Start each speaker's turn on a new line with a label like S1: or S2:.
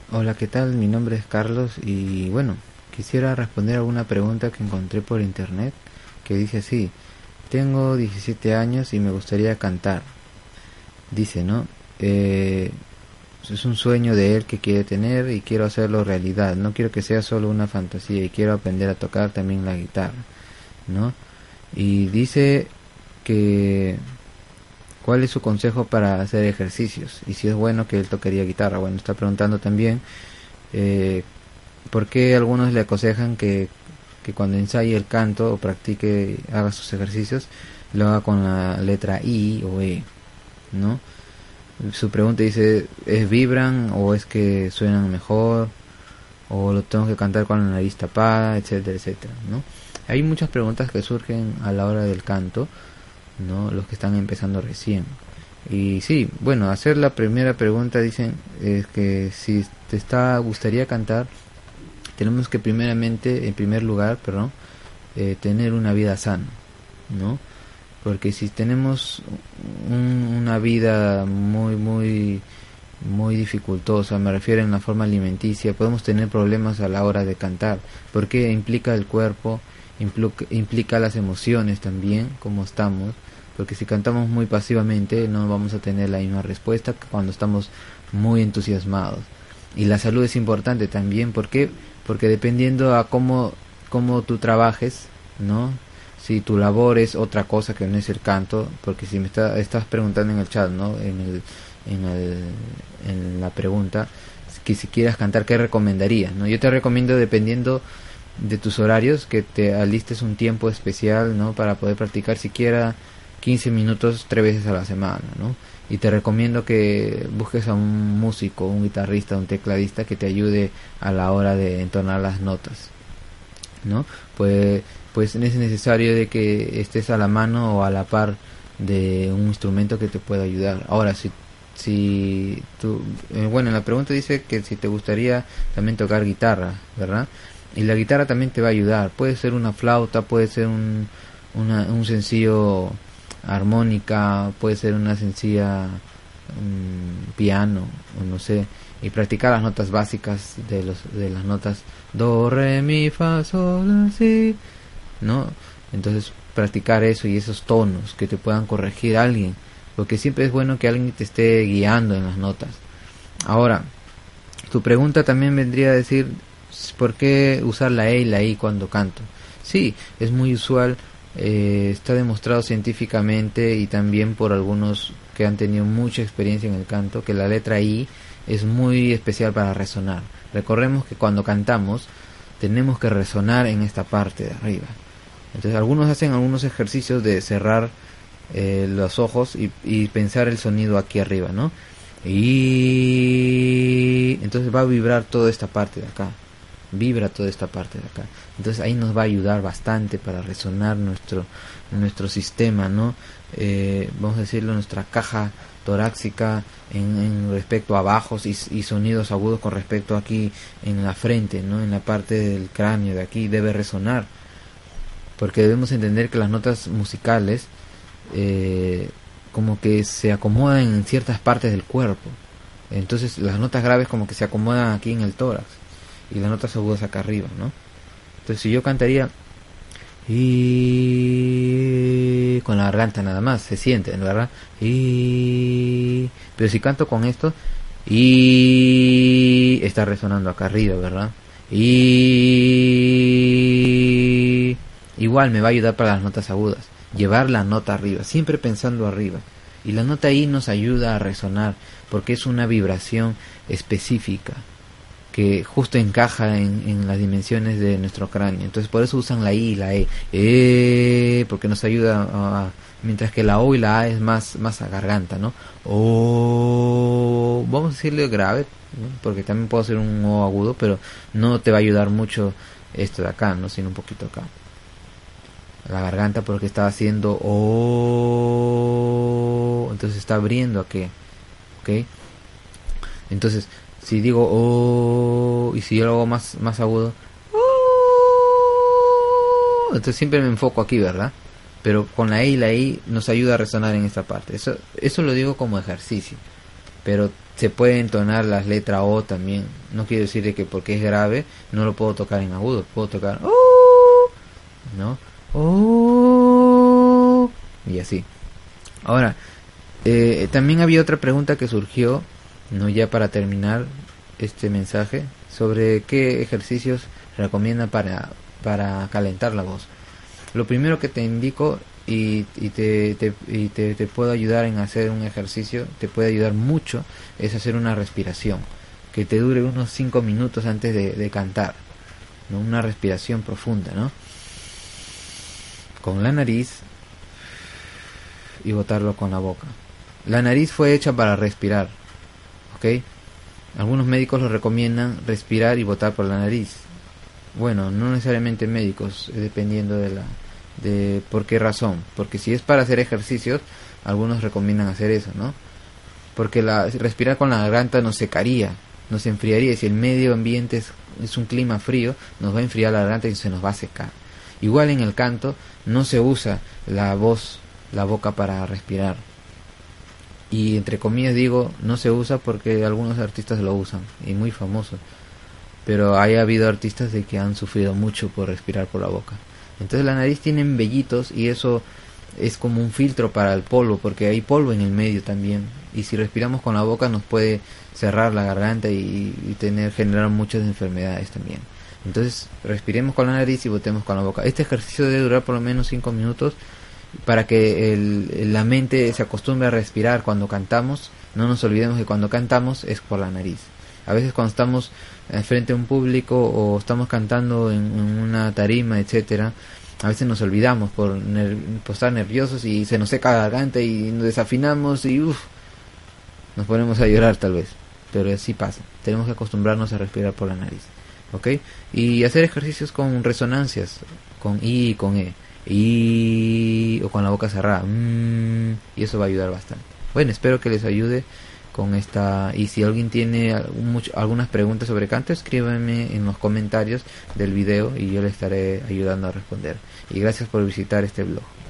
S1: Hola, ¿qué tal? Mi nombre es Carlos y bueno, quisiera responder a una pregunta que encontré por internet que dice así: tengo 17 años y me gustaría cantar. Dice, ¿no? Eh, es un sueño de él que quiere tener y quiero hacerlo realidad. No quiero que sea solo una fantasía y quiero aprender a tocar también la guitarra, ¿no? Y dice que cuál es su consejo para hacer ejercicios y si es bueno que él tocaría guitarra. Bueno, está preguntando también eh, por qué algunos le aconsejan que cuando ensaye el canto o practique, haga sus ejercicios, lo haga con la letra I o E, ¿no? Su pregunta dice, ¿es vibran o es que suenan mejor? ¿O lo tengo que cantar con la nariz tapada? Etcétera, etcétera, ¿no? Hay muchas preguntas que surgen a la hora del canto, ¿no? Los que están empezando recién. Y sí, bueno, hacer la primera pregunta dicen es que si gustaría cantar, tenemos que primeramente, en primer lugar, perdón, tener una vida sana, ¿no? Porque si tenemos una vida muy dificultosa, me refiero en la forma alimenticia, podemos tener problemas a la hora de cantar, porque implica el cuerpo, implica las emociones también, como estamos, porque si cantamos muy pasivamente no vamos a tener la misma respuesta que cuando estamos muy entusiasmados. Y la salud es importante también, porque dependiendo a cómo tú trabajes, ¿no? Si tu labor es otra cosa que no es el canto, porque si estás preguntando en el chat, ¿no? En la pregunta, que si quieras cantar, ¿qué recomendarías? ¿No? Yo te recomiendo, dependiendo de tus horarios, que te alistes un tiempo especial, ¿no? Para poder practicar siquiera 15 minutos 3 veces a la semana, ¿no? Y te recomiendo que busques a un músico, un guitarrista, un tecladista que te ayude a la hora de entonar las notas, ¿no? Pues es necesario de que estés a la mano o a la par de un instrumento que te pueda ayudar. Ahora, si tú, bueno, en la pregunta dice que si te gustaría también tocar guitarra, ¿verdad? Y la guitarra también te va a ayudar. Puede ser una flauta, puede ser un sencillo armónica, puede ser una sencilla piano, o no sé, y practicar las notas básicas de las notas do, re, mi, fa, sol, la, si, ¿no? Entonces practicar eso y esos tonos que te puedan corregir alguien, porque siempre es bueno que alguien te esté guiando en las notas. Ahora, tu pregunta también vendría a decir, ¿por qué usar la E y la I cuando canto? Sí, es muy usual, está demostrado científicamente y también por algunos que han tenido mucha experiencia en el canto, que la letra I es muy especial para resonar. Recordemos que cuando cantamos tenemos que resonar en esta parte de arriba. Entonces algunos hacen algunos ejercicios de cerrar los ojos y pensar el sonido aquí arriba, ¿no? Y entonces va a vibrar toda esta parte de acá. Vibra toda esta parte de acá. Entonces ahí nos va a ayudar bastante para resonar nuestro sistema, ¿no? Vamos a decirlo, nuestra caja torácica en respecto a bajos y sonidos agudos con respecto aquí en la frente, ¿no? En la parte del cráneo de aquí debe resonar, porque debemos entender que las notas musicales como que se acomodan en ciertas partes del cuerpo. Entonces las notas graves como que se acomodan aquí en el tórax y las notas agudas acá arriba, ¿no? Entonces si yo cantaría y con la garganta nada más, se siente, ¿verdad? Y pero si canto con esto y está resonando acá arriba, ¿verdad? Y igual me va a ayudar para las notas agudas, llevar la nota arriba, siempre pensando arriba. Y la nota I nos ayuda a resonar porque es una vibración específica que justo encaja en las dimensiones de nuestro cráneo. Entonces por eso usan la I y la E, porque nos ayuda mientras que la O y la A es más a garganta, ¿no? O vamos a decirle grave, ¿no? Porque también puedo hacer un O agudo, pero no te va a ayudar mucho esto de acá, ¿no? Sino un poquito acá. La garganta porque está haciendo O, entonces está abriendo aquí, ¿ok? Entonces si digo oh y si yo lo hago más agudo, oh, entonces siempre me enfoco aquí, ¿verdad? Pero con la E y la I nos ayuda a resonar en esta parte. Eso lo digo como ejercicio, pero Se puede entonar la letra O también. No quiero decir de que porque es grave no lo puedo tocar en agudo. Puedo tocar oh, ¿no? Oh, y así. Ahora, también había otra pregunta que surgió, no, ya para terminar este mensaje, sobre qué ejercicios recomienda para calentar la voz. Lo primero que te indico y te puedo ayudar en hacer un ejercicio, te puede ayudar mucho, es hacer una respiración que te dure unos 5 minutos antes de cantar, ¿no? Una respiración profunda, ¿no? Con la nariz y botarlo con la boca. La nariz fue hecha para respirar, ¿ok? Algunos médicos lo recomiendan respirar y botar por la nariz. Bueno, no necesariamente médicos, dependiendo de por qué razón. Porque si es para hacer ejercicios, algunos recomiendan hacer eso, ¿no? Porque respirar con la garganta nos secaría, nos enfriaría. Y si el medio ambiente es un clima frío, nos va a enfriar la garganta y se nos va a secar. Igual en el canto no se usa la voz, la boca para respirar. Y entre comillas digo, no se usa porque algunos artistas lo usan, y muy famosos. Pero ha habido artistas de que han sufrido mucho por respirar por la boca. Entonces la nariz tiene vellitos y eso es como un filtro para el polvo, porque hay polvo en el medio también. Y si respiramos con la boca nos puede cerrar la garganta y generar muchas enfermedades también. Entonces respiremos con la nariz y botemos con la boca. Este ejercicio debe durar por lo menos 5 minutos para que la mente se acostumbre a respirar cuando cantamos. No nos olvidemos que cuando cantamos es por la nariz. A veces cuando estamos frente a un público o estamos cantando en una tarima, etcétera, a veces nos olvidamos por estar nerviosos y se nos seca la garganta y nos desafinamos y nos ponemos a llorar tal vez. Pero así pasa. Tenemos que acostumbrarnos a respirar por la nariz, ¿ok? Y hacer ejercicios con resonancias, con I y con E. Y o con la boca cerrada, y eso va a ayudar bastante. Bueno, espero que les ayude con esta. Y si alguien tiene algunas preguntas sobre canto, escríbanme en los comentarios del video y yo les estaré ayudando a responder. Y gracias por visitar este blog.